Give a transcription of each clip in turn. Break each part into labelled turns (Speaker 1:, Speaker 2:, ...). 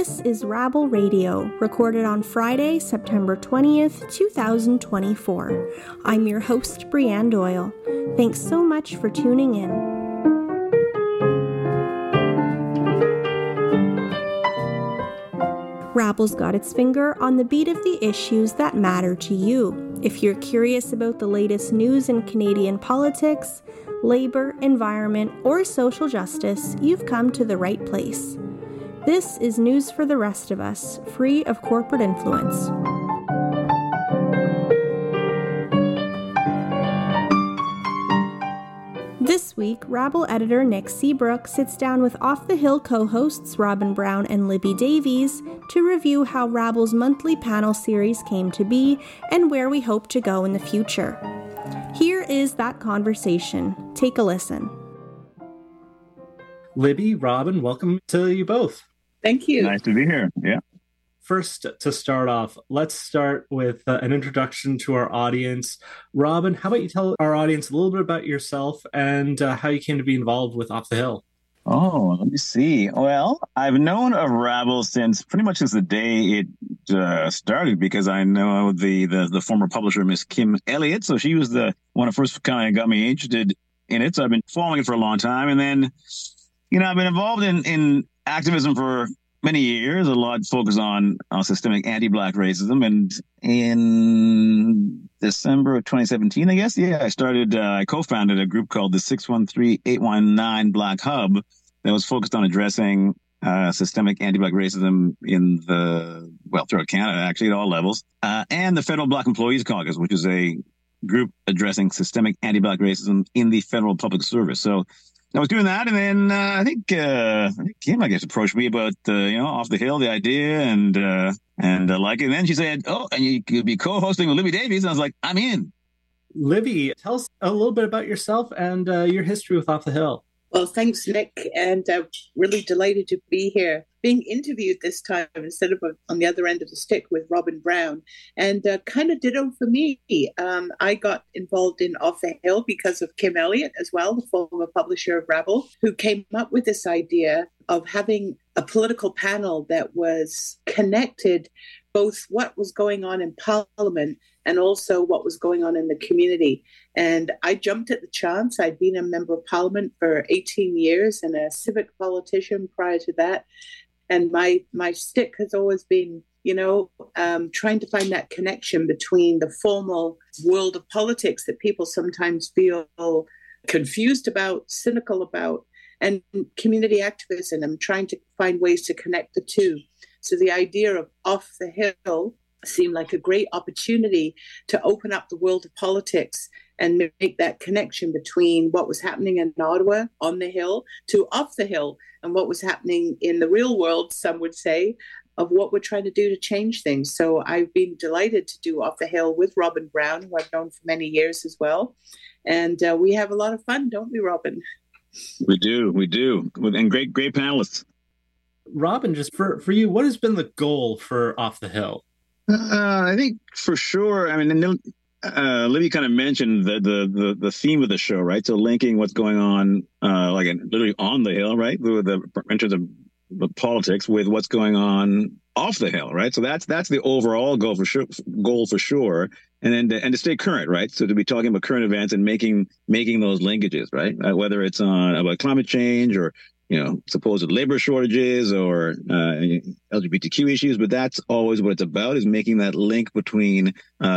Speaker 1: This is Rabble Radio, recorded on Friday, September 20th, 2024. I'm your host, Brianne Doyle. Thanks so much for tuning in. Rabble's got its finger on the beat of the issues that matter to you. If you're curious about the latest news in Canadian politics, labor, environment, or social justice, you've come to the right place. This is News for the Rest of Us, free of corporate influence. This week, Rabble editor Nick Seabrook sits down with Off the Hill co-hosts Robin Brown and Libby Davies to review how Rabble's monthly panel series came to be and where we hope to go in the future. Here is that conversation. Take a listen.
Speaker 2: Libby, Robin, welcome to you both.
Speaker 3: Thank you.
Speaker 4: Nice to be here. Yeah.
Speaker 2: First, to start off, let's start with an introduction to our audience. Robin, how about you tell our audience a little bit about yourself and how you came to be involved with Off the Hill?
Speaker 4: Oh, let me see. Well, I've known of Rabble pretty much since the day it started, because I know the former publisher, Miss Kim Elliott. So she was the one who first kind of got me interested in it. So I've been following it for a long time. And then, I've been involved in activism for many years, a lot focused on systemic anti-Black racism. And in December of 2017, I guess, I co-founded a group called the 613-819 Black Hub that was focused on addressing systemic anti-Black racism throughout Canada, actually, at all levels. And the Federal Black Employees Caucus, which is a group addressing systemic anti-Black racism in the federal public service. So I was doing that, and then I think Kim, approached me about Off the Hill, the idea, and like it. And then she said, "Oh, and you could be co-hosting with Libby Davies." And I was like, "I'm in."
Speaker 2: Libby, tell us a little bit about yourself and your history with Off the Hill.
Speaker 3: Well, thanks, Nick, and really delighted to be here, being interviewed this time instead of on the other end of the stick with Robin Brown. And kind of ditto for me. I got involved in Off the Hill because of Kim Elliott as well, the former publisher of Rabble, who came up with this idea of having a political panel that was connected both what was going on in Parliament and also what was going on in the community. And I jumped at the chance. I'd been a member of Parliament for 18 years and a civic politician prior to that. And my stick has always been, trying to find that connection between the formal world of politics that people sometimes feel confused about, cynical about, and community activism. I'm trying to find ways to connect the two. So the idea of Off the Hill seemed like a great opportunity to open up the world of politics and make that connection between what was happening in Ottawa on the Hill to Off the Hill and what was happening in the real world, some would say, of what we're trying to do to change things. So I've been delighted to do Off the Hill with Robin Brown, who I've known for many years as well. And we have a lot of fun, don't we, Robin?
Speaker 4: We do. And great panelists.
Speaker 2: Robin, just for you, what has been the goal for Off the Hill?
Speaker 4: I think for sure. I mean, Libby kind of mentioned the theme of the show, right? So linking what's going on, literally on the Hill, right? In terms of the politics with what's going on off the Hill, right? So that's the overall goal for sure. And then to stay current, right? So to be talking about current events and making those linkages, right? Whether it's about climate change or supposed labor shortages or LGBTQ issues, but that's always what it's about, is making that link between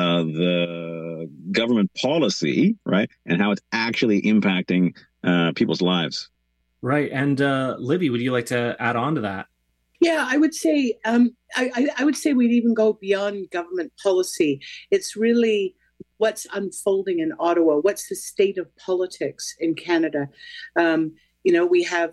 Speaker 4: the government policy, right, and how it's actually impacting people's lives.
Speaker 2: Right. And Libby, would you like to add on to that?
Speaker 3: Yeah, I would say I would say we'd even go beyond government policy. It's really what's unfolding in Ottawa. What's the state of politics in Canada? We have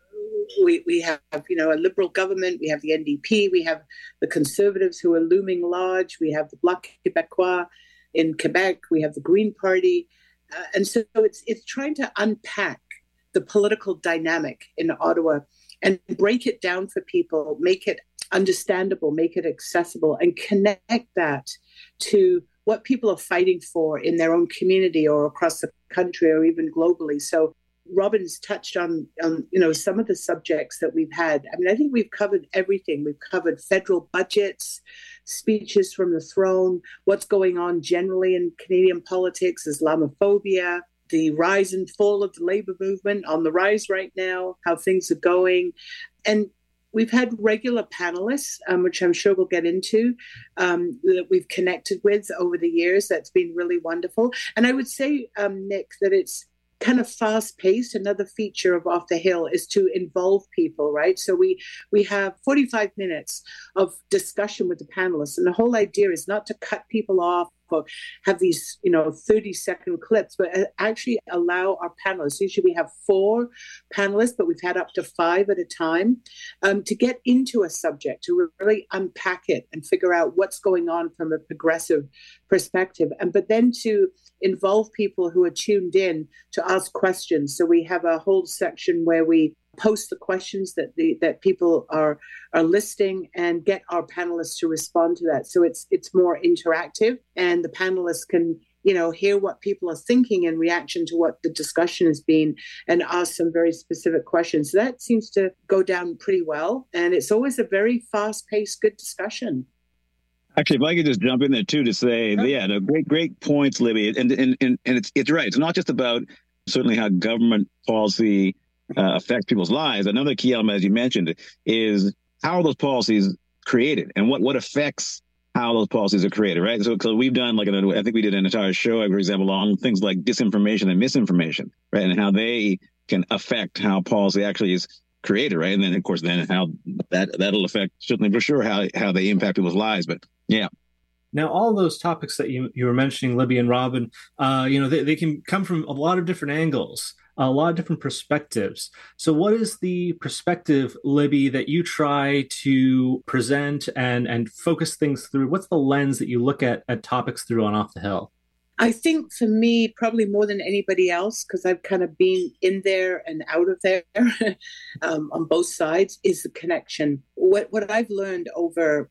Speaker 3: a liberal government. We have the NDP. We have the Conservatives who are looming large. We have the Bloc Québécois in Quebec. We have the Green Party, and so it's trying to unpack the political dynamic in Ottawa and break it down for people, make it understandable, make it accessible, and connect that to what people are fighting for in their own community or across the country or even globally. So Robin's touched on some of the subjects that we've had. I mean, I think we've covered everything. We've covered federal budgets, speeches from the throne, what's going on generally in Canadian politics, Islamophobia, the rise and fall of the labor movement, on the rise right now, how things are going. And we've had regular panelists, which I'm sure we'll get into, that we've connected with over the years. That's been really wonderful. And I would say, Nick, that it's kind of fast-paced. Another feature of Off the Hill is to involve people, right? So we have 45 minutes of discussion with the panelists. And the whole idea is not to cut people off or have these, 30-second clips, but actually allow our panelists, usually we have 4 panelists, but we've had up to 5 at a time, to get into a subject, to really unpack it and figure out what's going on from a progressive perspective. But then to involve people who are tuned in to ask questions. So we have a whole section where we post the questions that people are listing and get our panelists to respond to that. So it's more interactive, and the panelists can hear what people are thinking in reaction to what the discussion has been and ask some very specific questions. So that seems to go down pretty well, and it's always a very fast-paced, good discussion.
Speaker 4: Actually, if I could just jump in there too to say, no, great points, Libby, and it's right. It's not just about certainly how government policy affects people's lives. Another key element, as you mentioned, is how are those policies created and what affects how those policies are created, right? So we've done I think we did an entire show, for example, on things like disinformation and misinformation, right? And how they can affect how policy actually is created, right? And then, of course, how that'll affect, certainly for sure, how they impact people's lives. But yeah.
Speaker 2: Now, all those topics that you were mentioning, Libby and Robin, they can come from a lot of different angles, a lot of different perspectives. So what is the perspective, Libby, that you try to present and focus things through? What's the lens that you look at topics through on Off the Hill?
Speaker 3: I think for me, probably more than anybody else, because I've kind of been in there and out of there on both sides, is the connection. What I've learned over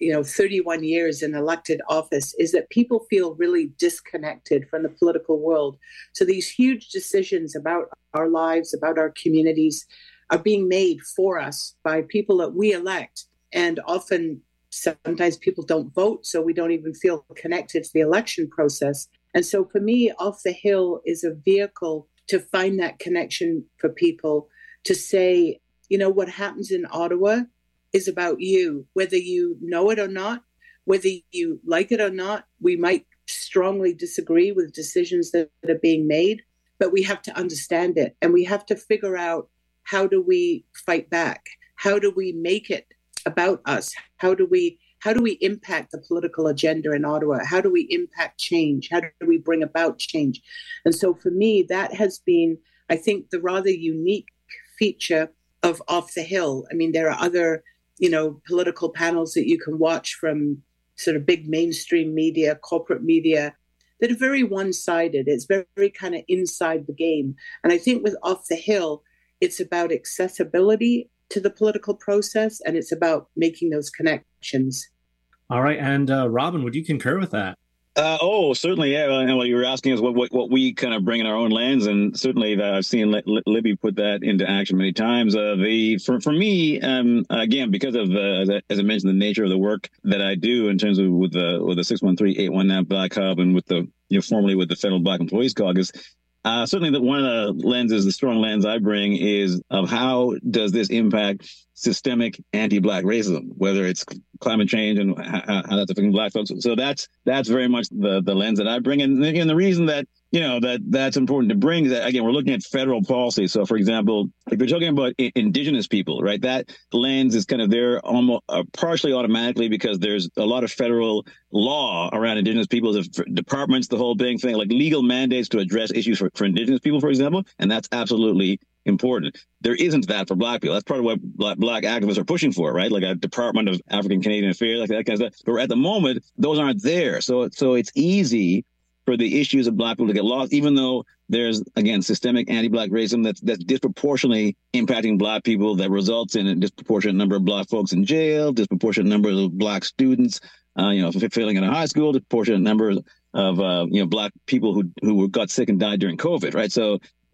Speaker 3: 31 years in elected office is that people feel really disconnected from the political world. So these huge decisions about our lives, about our communities, are being made for us by people that we elect. And often, sometimes people don't vote, so we don't even feel connected to the election process. And so for me, Off the Hill is a vehicle to find that connection for people, to say, what happens in Ottawa is about you, whether you know it or not, whether you like it or not. We might strongly disagree with decisions that are being made, but we have to understand it, and we have to figure out, how do we fight back? How do we make it about us? How do we impact the political agenda in Ottawa? How do we impact change? How do we bring about change? And so for me, that has been, I think, the rather unique feature of Off the Hill. I mean, there are other political panels that you can watch from sort of big mainstream media, corporate media, that are very one-sided. It's very, very kind of inside the game. And I think with Off the Hill, it's about accessibility to the political process, and it's about making those connections.
Speaker 2: All right. And Robin, would you concur with that?
Speaker 4: Certainly, yeah. And what you were asking is what we kind of bring in our own lens, and certainly I've seen Libby put that into action many times. For me, again, because of as I mentioned, the nature of the work that I do in terms of with the 613-819 Black Hub and with the formerly with the Federal Black Employees Caucus. Certainly, one of the lenses, the strong lens I bring, is of how does this impact systemic anti-Black racism, whether it's climate change and how that's affecting Black folks. So that's very much the lens that I bring. And the reason that that's important to bring is that, again, we're looking at federal policy. So, for example, if you're talking about Indigenous people, right, that lens is kind of there almost partially automatically because there's a lot of federal law around Indigenous people's departments, the whole thing, like legal mandates to address issues for Indigenous people, for example, and that's absolutely important. There isn't that for Black people. That's part of what Black activists are pushing for, right? Like a Department of African Canadian Affairs, like that kind of stuff. But at the moment, those aren't there. So it's easy for the issues of Black people to get lost, even though there's, again, systemic anti-Black racism that's disproportionately impacting Black people, that results in a disproportionate number of Black folks in jail, disproportionate number of Black students, failing in a high school, disproportionate number of Black people who got sick and died during COVID, right? So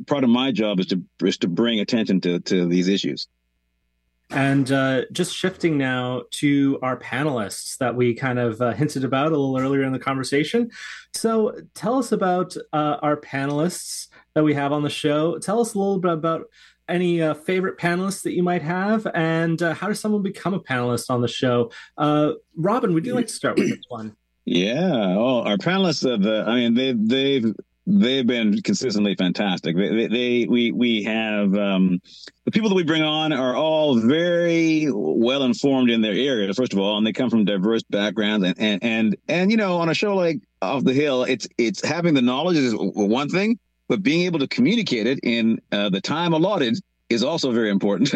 Speaker 4: part of my job is to bring attention to these issues.
Speaker 2: And just shifting now to our panelists that we kind of hinted about a little earlier in the conversation. So tell us about our panelists that we have on the show. Tell us a little bit about any favorite panelists that you might have, and how does someone become a panelist on the show? Robin, would you like to start with this one?
Speaker 4: Yeah. Oh, our panelists they've been consistently fantastic. We have the people that we bring on are all very well informed in their area, first of all, and they come from diverse backgrounds. And on a show like Off the Hill, it's having the knowledge is one thing, but being able to communicate it in the time allotted is also very important,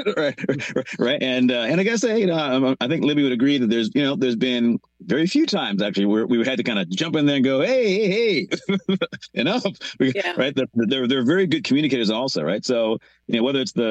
Speaker 4: right? And I guess I think Libby would agree that there's been very few times actually where we had to kind of jump in there and go, hey, enough, right? They're very good communicators also, right? So whether it's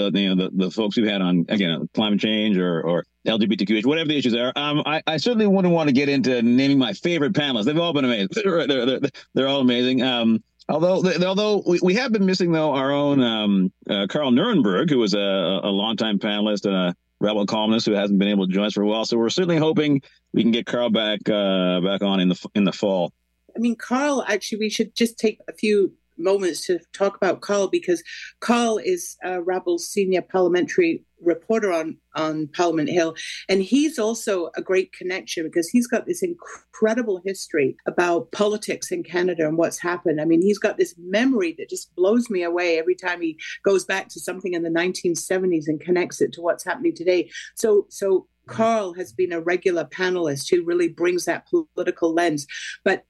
Speaker 4: the folks we've had on again climate change or LGBTQ, whatever the issues are, I certainly wouldn't want to get into naming my favorite panelists. They've all been amazing. They're all amazing. Although we have been missing, though, our own Carl Nuremberg, who was a longtime panelist and a rebel columnist who hasn't been able to join us for a while. So we're certainly hoping we can get Carl back on in the fall.
Speaker 3: I mean, Carl, actually, we should just take a few moments to talk about Carl, because Carl is Rabel's senior parliamentary reporter on Parliament Hill, and he's also a great connection because he's got this incredible history about politics in Canada and what's happened. I mean, he's got this memory that just blows me away every time he goes back to something in the 1970s and connects it to what's happening today. So Carl has been a regular panelist who really brings that political lens. But,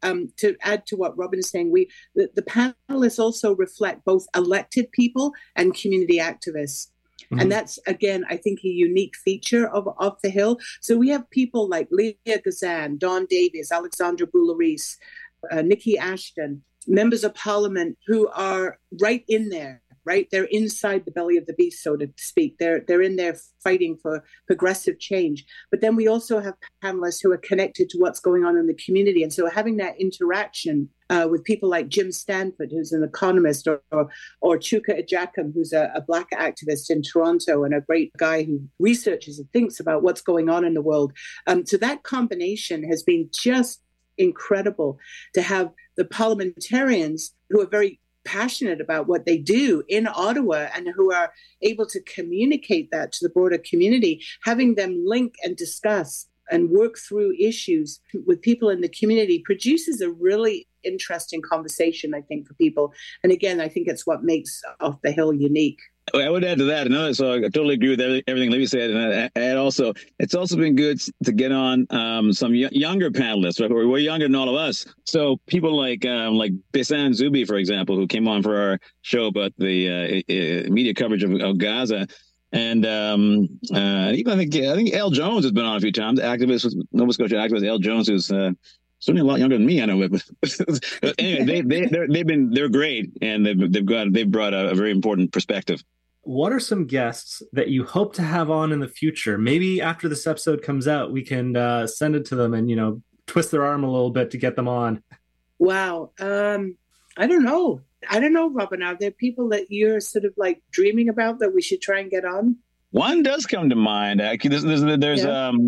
Speaker 3: to add to what Robin is saying, the panelists also reflect both elected people and community activists. Mm-hmm. And that's, again, I think a unique feature of Off the Hill. So we have people like Leah Gazan, Dawn Davies, Alexandra Boularice, Nikki Ashton, members of parliament who are right in there. Right, they're inside the belly of the beast, so to speak. They're in there fighting for progressive change. But then we also have panelists who are connected to what's going on in the community, and so having that interaction with people like Jim Stanford, who's an economist, or Chuka Ejakum, who's a Black activist in Toronto and a great guy who researches and thinks about what's going on in the world. So that combination has been just incredible to have the parliamentarians who are very passionate about what they do in Ottawa and who are able to communicate that to the broader community, having them link and discuss and work through issues with people in the community produces a really interesting conversation, I think, for people. And again, I think it's what makes Off the Hill unique.
Speaker 4: I would add to that. So I totally agree with everything Libby said. And it's also been good to get on some younger panelists, right? We're younger than all of us. So people like Bisan Zubi, for example, who came on for our show about the media coverage of Gaza. And even I think Elle Jones has been on a few times. Nova Scotia activist Elle Jones, who's certainly a lot younger than me, I know. But anyway, they're great, and they've brought a very important perspective.
Speaker 2: What are some guests that you hope to have on in the future? Maybe after this episode comes out, we can send it to them and twist their arm a little bit to get them on.
Speaker 3: Wow, I don't know, Robin. Are there people that you're sort of like dreaming about that we should try and get on?
Speaker 4: One does come to mind. Actually, there's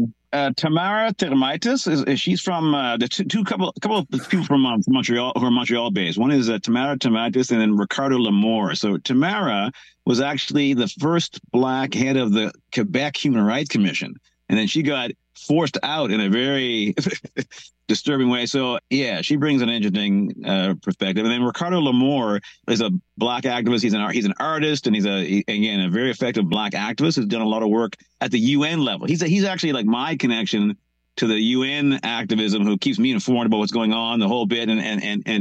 Speaker 4: Tamara Termitis. She's from the couple of people from Montreal who are Montreal based. One is Tamara Termitis and then Ricardo Lamour. So Tamara was actually the first Black head of the Quebec Human Rights Commission, and then she got forced out in a very disturbing way. So yeah, she brings an interesting perspective. And then Ricardo Lamour is a Black activist. He's an artist, and he's a very effective Black activist who's done a lot of work at the UN level. He's actually like my connection to the UN activism, who keeps me informed about what's going on, the whole bit, and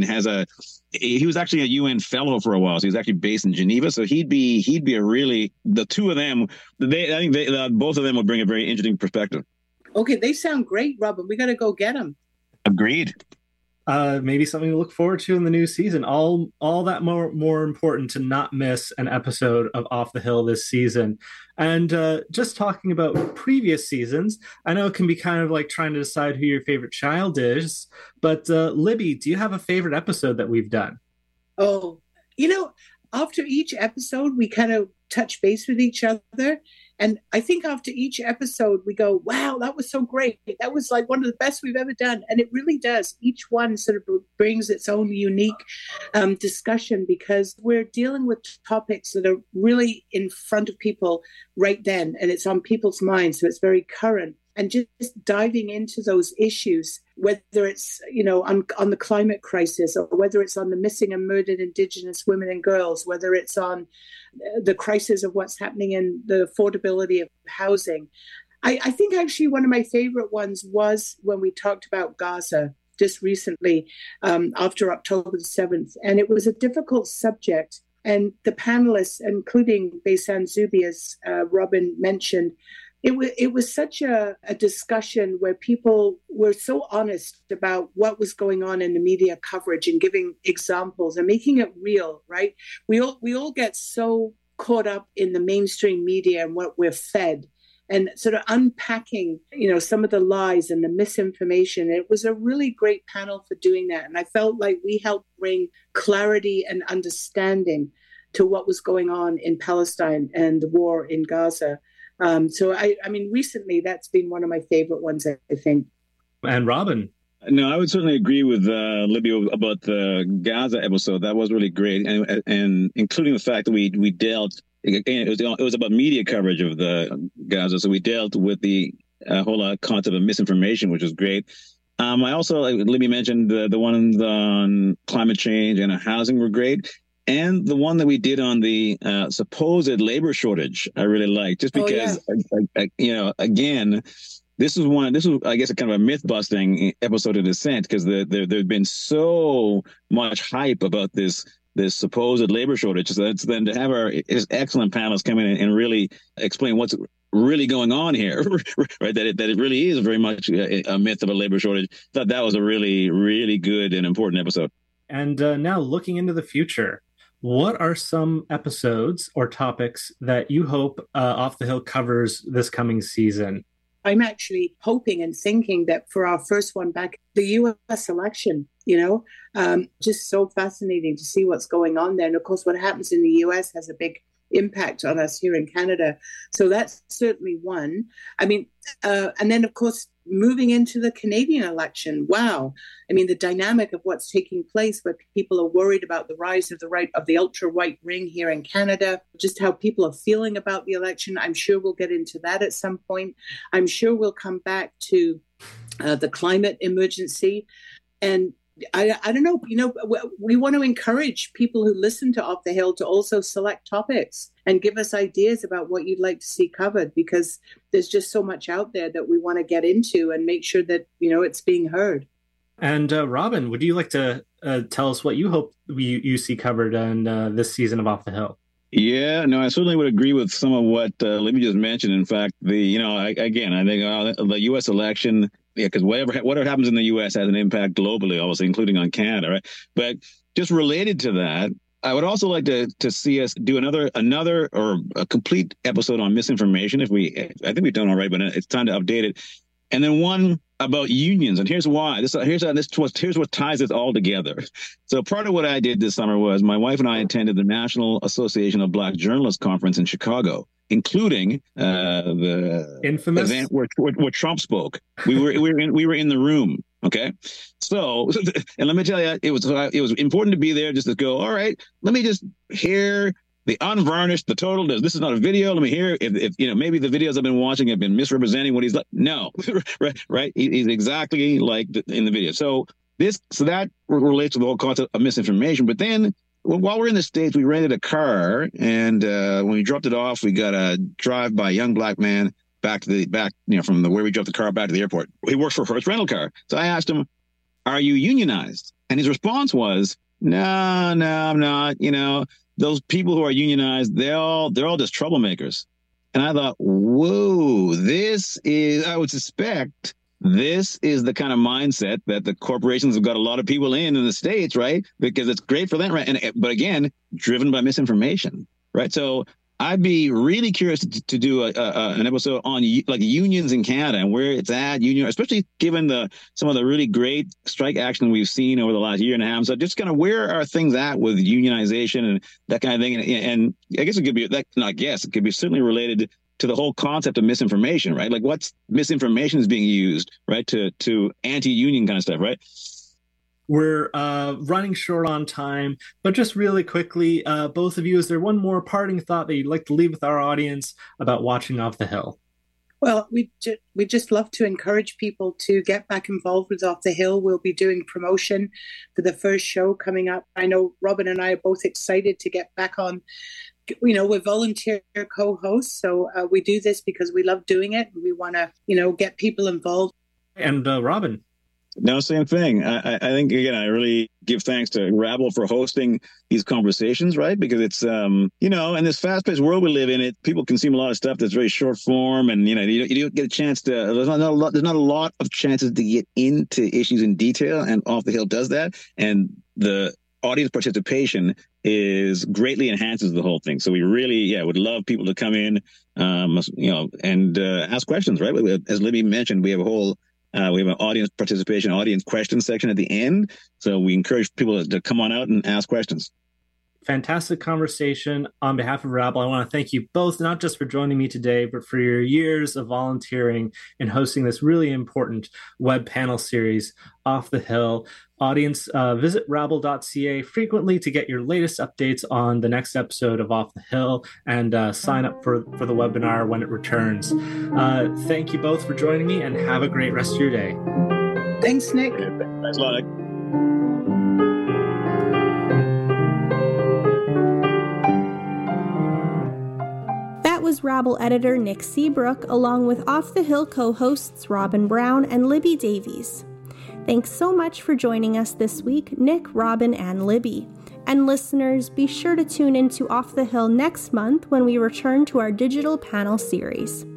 Speaker 4: he was actually a UN fellow for a while. So he's actually based in Geneva. So he'd be a really, the two of them, I think both of them would bring a very interesting perspective.
Speaker 3: Okay, they sound great, Robin. We got to go get them.
Speaker 4: Agreed.
Speaker 2: Maybe something to look forward to in the new season. All that more important to not miss an episode of Off the Hill this season. And just talking about previous seasons, I know it can be kind of like trying to decide who your favorite child is, but Libby, do you have a favorite episode that we've done?
Speaker 3: Oh, after each episode, we kind of touch base with each other. And I think after each episode, we go, wow, that was so great. That was like one of the best we've ever done. And it really does. Each one sort of brings its own unique discussion, because we're dealing with topics that are really in front of people right then. And it's on people's minds. So it's very current. And just diving into those issues, whether it's, on the climate crisis, or whether it's on the missing and murdered Indigenous women and girls, whether it's on the crisis of what's happening in the affordability of housing. I think actually one of my favorite ones was when we talked about Gaza just recently, after October the 7th. And it was a difficult subject. And the panelists, including Bassam Zubi, as Robin mentioned, it was such a discussion where people were so honest about what was going on in the media coverage and giving examples and making it real, right? We all get so caught up in the mainstream media and what we're fed, and sort of unpacking, some of the lies and the misinformation. It was a really great panel for doing that. And I felt like we helped bring clarity and understanding to what was going on in Palestine and the war in Gaza. So I mean, recently that's been one of my favorite ones, I think.
Speaker 2: And Robin?
Speaker 4: No, I would certainly agree with Libby about the Gaza episode. That was really great, and including the fact that we dealt, again, it was about media coverage of the Gaza, so we dealt with the whole concept of misinformation, which was great. I also, like Libby mentioned, the ones on climate change and housing were great. And the one that we did on the supposed labor shortage, I really liked, just because, again, this was, I guess, a kind of a myth-busting episode in a sense, because there's been so much hype about this supposed labor shortage. So that's then to have our excellent panelists come in and really explain what's really going on here, right? That it really is very much a myth of a labor shortage. I thought that was a really, really good and important episode.
Speaker 2: And now looking into the future, what are some episodes or topics that you hope Off the Hill covers this coming season?
Speaker 3: I'm actually hoping and thinking that for our first one back, the U.S. election, just so fascinating to see what's going on there. And of course, what happens in the U.S. has a big impact on us here in Canada. So that's certainly one. I mean, and then, of course, moving into the Canadian election, wow. I mean, the dynamic of what's taking place, where people are worried about the rise of the ultra-right ring here in Canada, just how people are feeling about the election. I'm sure we'll get into that at some point. I'm sure we'll come back to the climate emergency. And I don't know, we want to encourage people who listen to Off the Hill to also select topics and give us ideas about what you'd like to see covered, because there's just so much out there that we want to get into and make sure that, it's being heard.
Speaker 2: And Robin, would you like to tell us what you hope you see covered in this season of Off the Hill?
Speaker 4: Yeah, no, I certainly would agree with some of what Libby just mentioned. In fact, I think the U.S. election, because whatever happens in the U.S. has an impact globally, obviously, including on Canada, right? But just related to that, I would also like to see us do another or a complete episode on misinformation. I think we've done all right, but it's time to update it. And then one about unions, and here's why. Here's what ties it all together. So part of what I did this summer was my wife and I attended the National Association of Black Journalists Conference in Chicago, including the
Speaker 2: infamous
Speaker 4: event where Trump spoke. We were in the room. Okay, so and let me tell you, it was important to be there just to go. All right, let me just hear the unvarnished, the total. This is not a video. Let me hear if maybe the videos I've been watching have been misrepresenting what he's like. No, right. He's exactly like in the video. So that relates to the whole concept of misinformation. But then while we're in the States, we rented a car, and when we dropped it off, we got a drive by a young black man back from where we dropped the car back to the airport. He works for First Rental Car. So I asked him, "Are you unionized?" And his response was, "No, I'm not. Those people who are unionized, they're all just troublemakers." And I thought, whoa, I would suspect this is the kind of mindset that the corporations have got a lot of people in the States, right? Because it's great for them, right? But again, driven by misinformation, right? So I'd be really curious to do an episode on like unions in Canada and where it's at, especially given some of the really great strike action we've seen over the last year and a half. So just kind of where are things at with unionization and that kind of thing. And I guess it could be it could be certainly related to the whole concept of misinformation, right? Like what's misinformation is being used, right, to anti-union kind of stuff, right?
Speaker 2: We're running short on time, but just really quickly, both of you, is there one more parting thought that you'd like to leave with our audience about watching Off the Hill?
Speaker 3: Well, we just love to encourage people to get back involved with Off the Hill. We'll be doing promotion for the first show coming up. I know Robin and I are both excited to get back on. We're volunteer co-hosts, so we do this because we love doing it. We want to, get people involved.
Speaker 2: And Robin?
Speaker 4: No, same thing. I think, again, I really give thanks to Rabble for hosting these conversations, right? Because it's, in this fast-paced world we live in, people consume a lot of stuff that's very short form, and, you don't get a chance to, there's not a lot of chances to get into issues in detail, and Off the Hill does that. And the audience participation greatly enhances the whole thing. So we really, would love people to come in, and ask questions, right? As Libby mentioned, we have a whole we have an audience participation, audience question section at the end. So we encourage people to come on out and ask questions.
Speaker 2: Fantastic conversation. On behalf of Rabble, I want to thank you both, not just for joining me today, but for your years of volunteering and hosting this really important web panel series, Off the Hill. Audience, visit rabble.ca frequently to get your latest updates on the next episode of Off the Hill, and sign up for the webinar when it returns. Thank you both for joining me, and have a great rest of your day.
Speaker 3: Thanks, Nick.
Speaker 4: Thanks a lot, Nick.
Speaker 1: That was Rabble editor Nick Seabrook, along with Off the Hill co-hosts Robin Brown and Libby Davies. Thanks so much for joining us this week, Nick, Robin, and Libby. And listeners, be sure to tune into Off the Hill next month when we return to our digital panel series.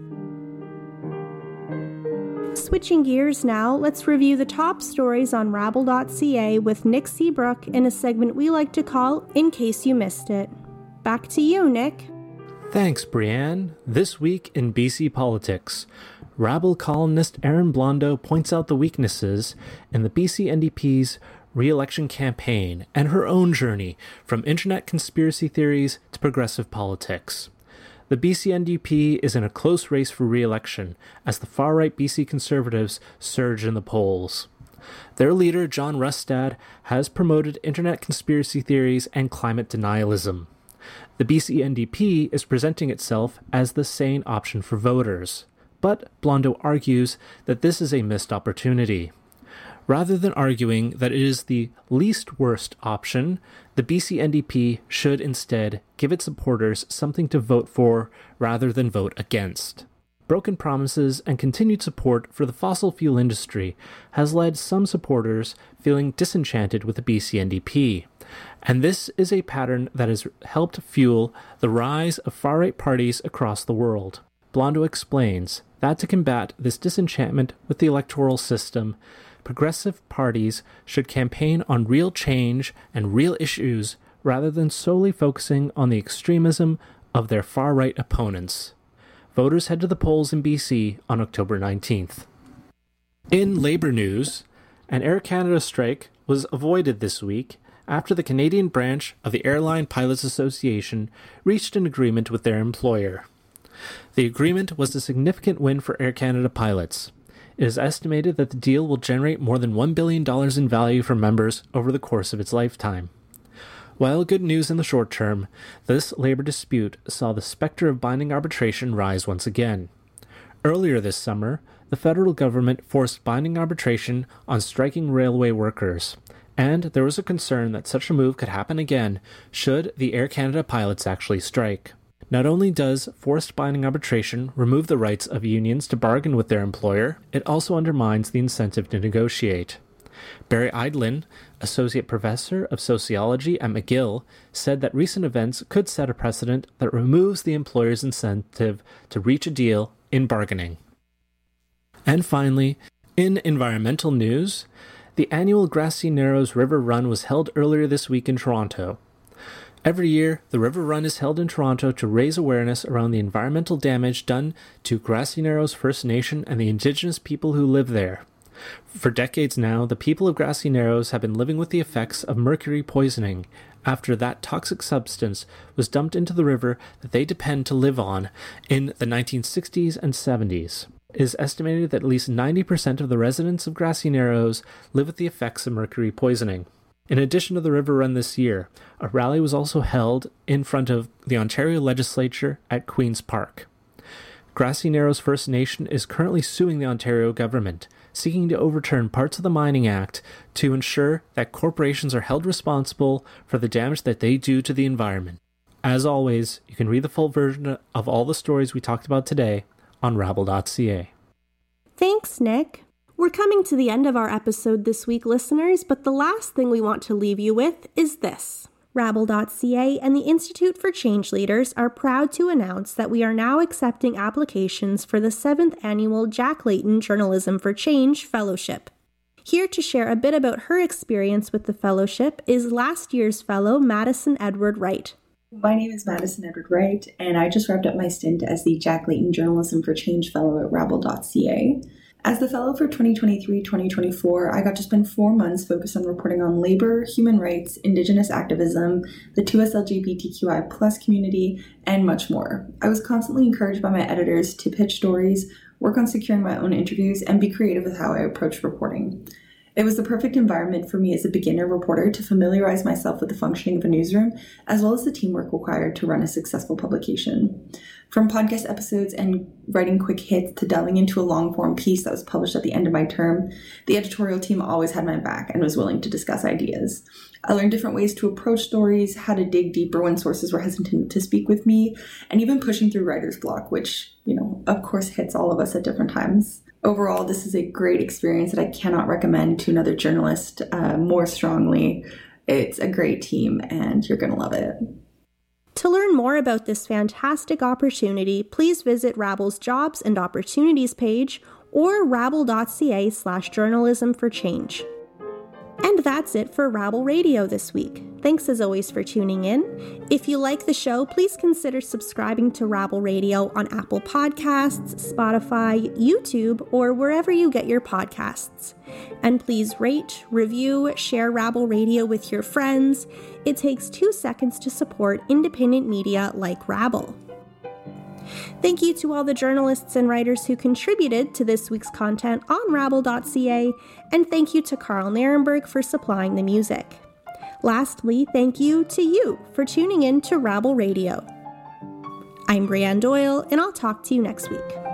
Speaker 1: Switching gears now, let's review the top stories on rabble.ca with Nick Seabrook in a segment we like to call In Case You Missed It. Back to you, Nick.
Speaker 5: Thanks, Brianne. This week in BC politics, Rabble columnist Erin Blondo points out the weaknesses in the BC NDP's re-election campaign and her own journey from internet conspiracy theories to progressive politics. The BC NDP is in a close race for re-election as the far-right BC Conservatives surge in the polls. Their leader, John Rustad, has promoted internet conspiracy theories and climate denialism. The BC NDP is presenting itself as the sane option for voters. But Blondo argues that this is a missed opportunity. Rather than arguing that it is the least worst option, the BC NDP should instead give its supporters something to vote for rather than vote against. Broken promises and continued support for the fossil fuel industry has led some supporters feeling disenchanted with the BC NDP. And this is a pattern that has helped fuel the rise of far-right parties across the world. Blondo explains that to combat this disenchantment with the electoral system, progressive parties should campaign on real change and real issues rather than solely focusing on the extremism of their far-right opponents. Voters head to the polls in BC on October 19th. In Labour news, an Air Canada strike was avoided this week after the Canadian branch of the Airline Pilots Association reached an agreement with their employer. The agreement was a significant win for Air Canada pilots. It is estimated that the deal will generate more than $1 billion in value for members over the course of its lifetime. While good news in the short term, this labor dispute saw the specter of binding arbitration rise once again. Earlier this summer, the federal government forced binding arbitration on striking railway workers, and there was a concern that such a move could happen again should the Air Canada pilots actually strike. Not only does forced binding arbitration remove the rights of unions to bargain with their employer, it also undermines the incentive to negotiate. Barry Eidlin, Associate Professor of Sociology at McGill, said that recent events could set a precedent that removes the employer's incentive to reach a deal in bargaining. And finally, in environmental news, the annual Grassy Narrows River Run was held earlier this week in Toronto. Every year, the River Run is held in Toronto to raise awareness around the environmental damage done to Grassy Narrows First Nation and the Indigenous people who live there. For decades now, the people of Grassy Narrows have been living with the effects of mercury poisoning after that toxic substance was dumped into the river that they depend to live on in the 1960s and 70s. It is estimated that at least 90% of the residents of Grassy Narrows live with the effects of mercury poisoning. In addition to the River Run this year, a rally was also held in front of the Ontario Legislature at Queen's Park. Grassy Narrows First Nation is currently suing the Ontario government, seeking to overturn parts of the Mining Act to ensure that corporations are held responsible for the damage that they do to the environment. As always, you can read the full version of all the stories we talked about today on Rabble.ca.
Speaker 1: Thanks, Nick. We're coming to the end of our episode this week, listeners, but the last thing we want to leave you with is this. Rabble.ca and the Institute for Change Leaders are proud to announce that we are now accepting applications for the 7th annual Jack Layton Journalism for Change Fellowship. Here to share a bit about her experience with the fellowship is last year's fellow Madison Edward Wright.
Speaker 6: My name is Madison Edward Wright, and I just wrapped up my stint as the Jack Layton Journalism for Change Fellow at Rabble.ca. As the fellow for 2023-2024, I got to spend 4 months focused on reporting on labor, human rights, Indigenous activism, the 2S LGBTQI+ community, and much more. I was constantly encouraged by my editors to pitch stories, work on securing my own interviews, and be creative with how I approach reporting. It was the perfect environment for me as a beginner reporter to familiarize myself with the functioning of a newsroom, as well as the teamwork required to run a successful publication. From podcast episodes and writing quick hits to delving into a long-form piece that was published at the end of my term, the editorial team always had my back and was willing to discuss ideas. I learned different ways to approach stories, how to dig deeper when sources were hesitant to speak with me, and even pushing through writer's block, which, of course hits all of us at different times. Overall, this is a great experience that I cannot recommend to another journalist more strongly. It's a great team, and you're going to love it.
Speaker 1: To learn more about this fantastic opportunity, please visit Rabble's Jobs and Opportunities page or rabble.ca/journalism for change. And that's it for Rabble Radio this week. Thanks as always for tuning in. If you like the show, please consider subscribing to Rabble Radio on Apple Podcasts, Spotify, YouTube, or wherever you get your podcasts. And please rate, review, share Rabble Radio with your friends. It takes 2 seconds to support independent media like Rabble. Thank you to all the journalists and writers who contributed to this week's content on Rabble.ca, and thank you to Carl Narenberg for supplying the music. Lastly, thank you to you for tuning in to Rabble Radio. I'm Brianne Doyle, and I'll talk to you next week.